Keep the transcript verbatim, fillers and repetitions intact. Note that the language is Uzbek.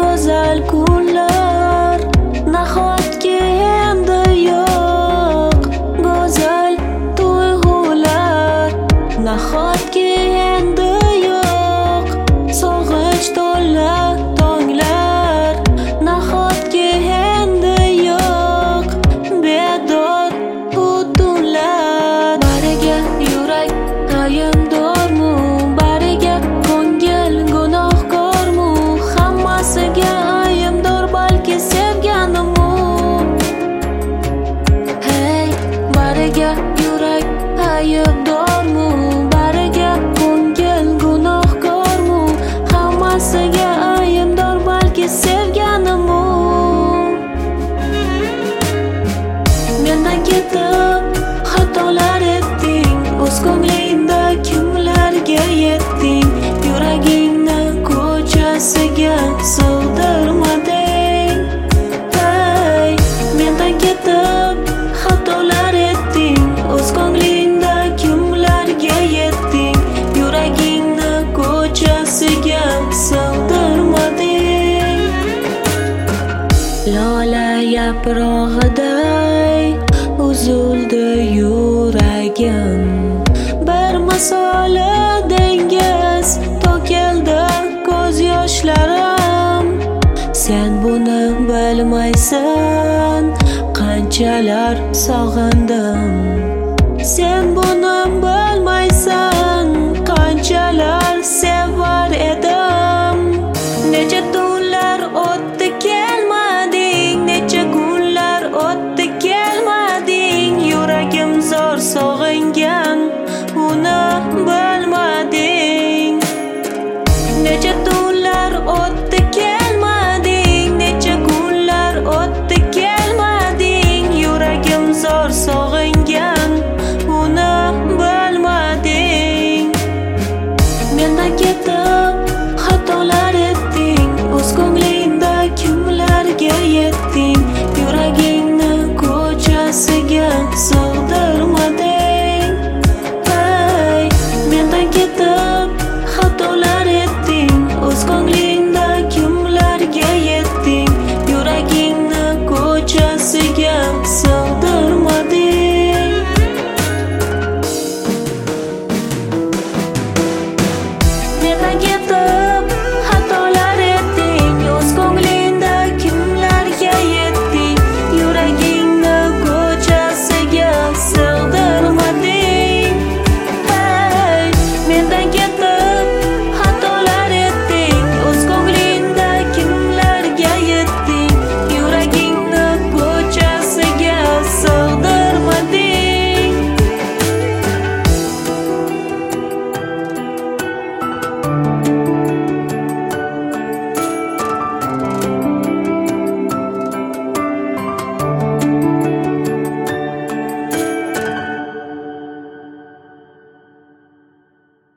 go'zal kunlar, nahotki endi yo'q go'zal tuyg'ular, nahotki endi yo'q sog'inch to'la tonglar, nahotki endi yo'q bedor bu tunlar. Bariga yurak ayimdormu, bariga ko'ngil gunohkormu, hammasiga ayimdor balki sevganimu. Hey, bariga yurak ayibdormu, bariga ko'ngil gunohkormu, hammasiga ayimdor balki sevganimu. Mendan ketib xatolar etding, o'z ko'nglingda kimlarga yetding, yuragingni ko'chasiga sig'dirmading. Hey, mendan ketib xatolar etding, o'z ko'nglingda kimlarga yetding, yuragingni ko'chasiga sig'dirmading. Lola yaprog'iday uzildi yuragim, bir misoli dengiz to'kildi ko'z yoshlarim. Sen buni bilmaysan, qanchalar sog'indim. Sen buni bilmaysan,